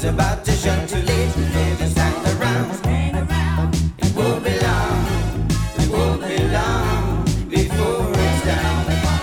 about to shut too late. Just hang around. It won't be long. It won't be long before it's down.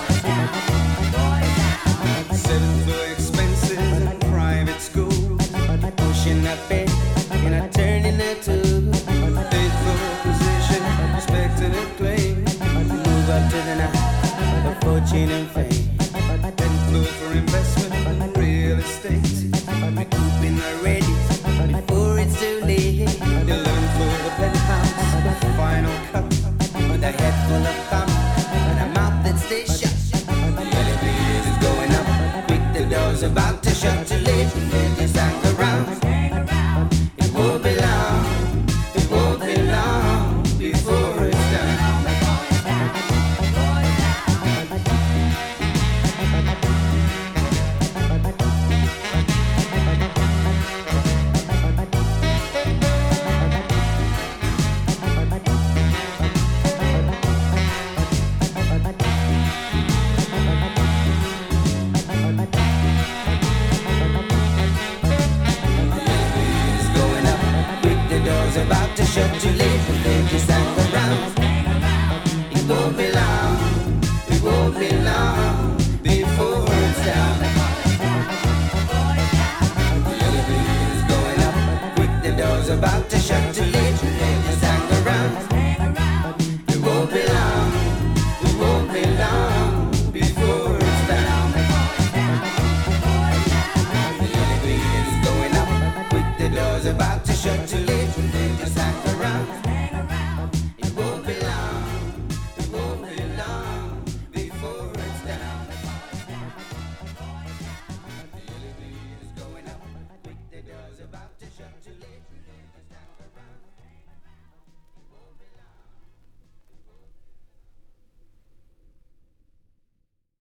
7th floor expenses and private school. Pushing up it and I turning it to. Faithful position, respect to the claim. Move up to the night of fortune and fame. 10th floor for investment, real estate. Recouping already before it's too late. 11th floor the penthouse, the final cut. With a head full of thumb and a mouth that stays shut. The elevator is going up, quick the door's about to shut. Too late, just hang around. It won't be long, it won't be long before it's done. About to shut too late, just hang around. It won't be long, it won't be long before it's down. The elevator's going up, quick the door's about to shut too late, just hang around. It won't be long, it won't be long before it's down. The elevator's going up, quick the door's about to shut too late.